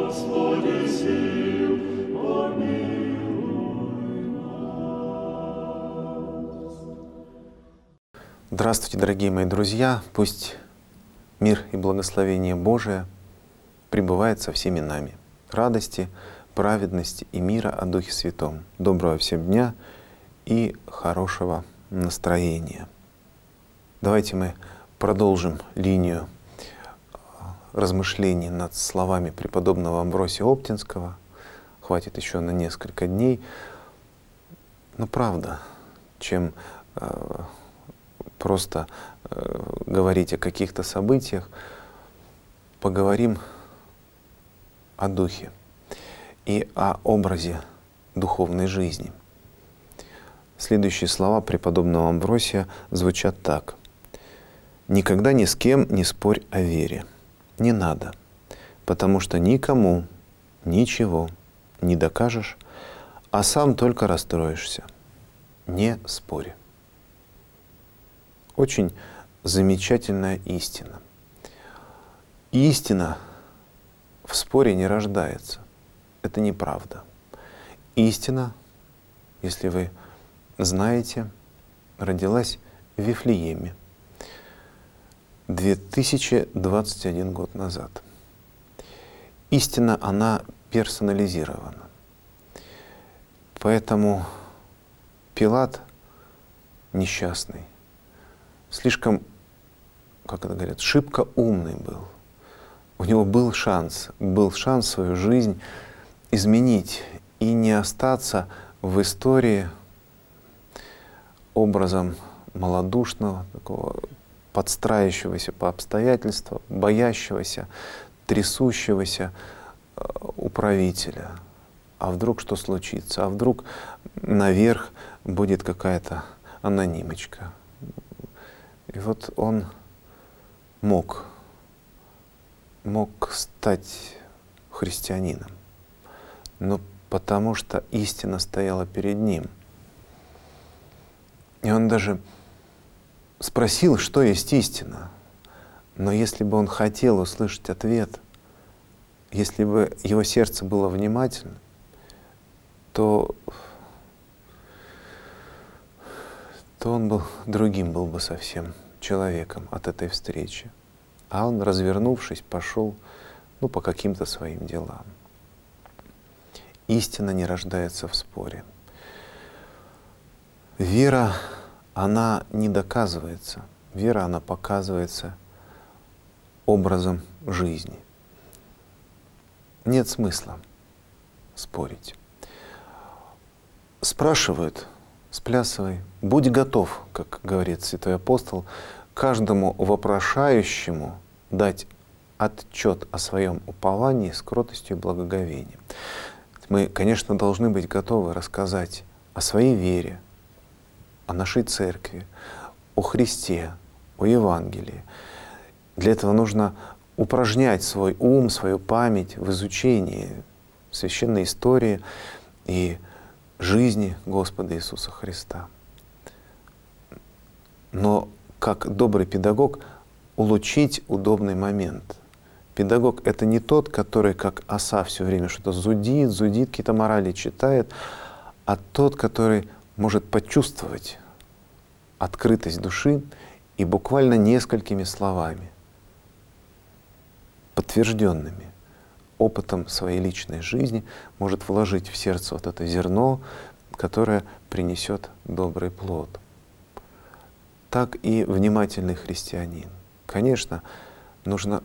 Господи сил, помилуй нас. Здравствуйте, дорогие мои друзья! Пусть мир и благословение Божие пребывает со всеми нами. Радости, праведности и мира о Духе Святом. Доброго всем дня и хорошего настроения. Давайте мы продолжим линию размышлений над словами преподобного Амвросия Оптинского. Хватит еще на несколько дней. Но правда, чем просто говорить о каких-то событиях, поговорим о Духе и о образе духовной жизни. Следующие слова преподобного Амвросия звучат так. «Никогда ни с кем не спорь о вере. Не надо, потому что никому ничего не докажешь, а сам только расстроишься. Не спорь». Очень замечательная истина. Истина в споре не рождается. Это неправда. Истина, если вы знаете, родилась в Вифлееме 2021 год назад. Истина, она персонализирована. Поэтому Пилат несчастный, слишком, как это говорят, шибко умный был. У него был шанс свою жизнь изменить и не остаться в истории образом малодушного, такого подстраивающегося по обстоятельствам, боящегося, трясущегося управителя. А вдруг что случится? А вдруг наверх будет какая-то анонимочка? И вот он мог стать христианином, но потому что истина стояла перед ним. И он даже спросил, что есть истина. Но если бы он хотел услышать ответ, если бы его сердце было внимательно, то он был другим, был бы совсем человеком от этой встречи. А он, развернувшись, пошел по каким-то своим делам. Истина не рождается в споре. Вера, она не доказывается. Вера, она показывается образом жизни. Нет смысла спорить. Спрашивают, сплясывай, будь готов, как говорит святой апостол, каждому вопрошающему дать отчет о своем уповании с кротостью и благоговением. Мы, конечно, должны быть готовы рассказать о своей вере, о нашей церкви, о Христе, о Евангелии. Для этого нужно упражнять свой ум, свою память в изучении священной истории и жизни Господа Иисуса Христа. Но как добрый педагог улучшить удобный момент. Педагог — это не тот, который, как оса, все время что-то зудит, какие-то морали читает, а тот, который может почувствовать открытость души и буквально несколькими словами, подтвержденными опытом своей личной жизни, может вложить в сердце вот это зерно, которое принесет добрый плод. Так и внимательный христианин. Конечно, нужно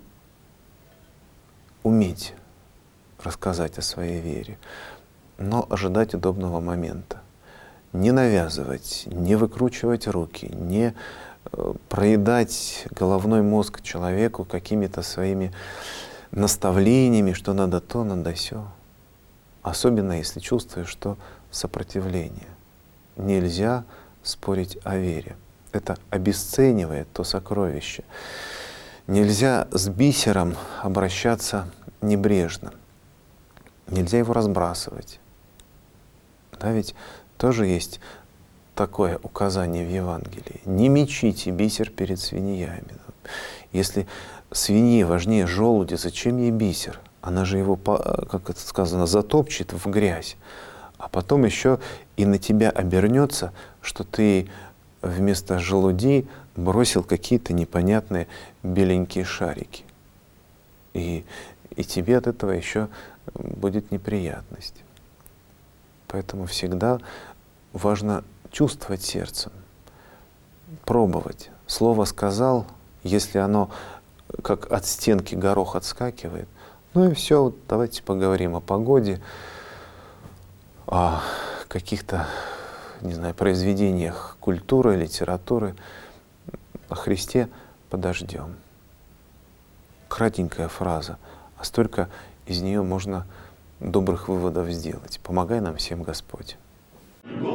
уметь рассказать о своей вере, но ожидать удобного момента. Не навязывать, не выкручивать руки, не проедать головной мозг человеку какими-то своими наставлениями, что надо то, надо сё. Особенно если чувствуешь, что сопротивление. Нельзя спорить о вере. Это обесценивает то сокровище. Нельзя с бисером обращаться небрежно. Нельзя его разбрасывать. Да, ведь тоже есть такое указание в Евангелии. Не мечите бисер перед свиньями. Если свинье важнее желуди, зачем ей бисер? она же его, как это сказано, затопчет в грязь, а потом еще и на тебя обернется, что ты вместо желуди бросил какие-то непонятные беленькие шарики. И тебе от этого еще будет неприятность. Поэтому всегда важно чувствовать сердцем, пробовать. Слово сказал, если оно как от стенки горох отскакивает, ну и все, вот давайте поговорим о погоде, о каких-то, не знаю, произведениях культуры, литературы, о Христе подождем. Кратенькая фраза, а столько из нее можно добрых выводов сделать. Помогай нам всем, Господь.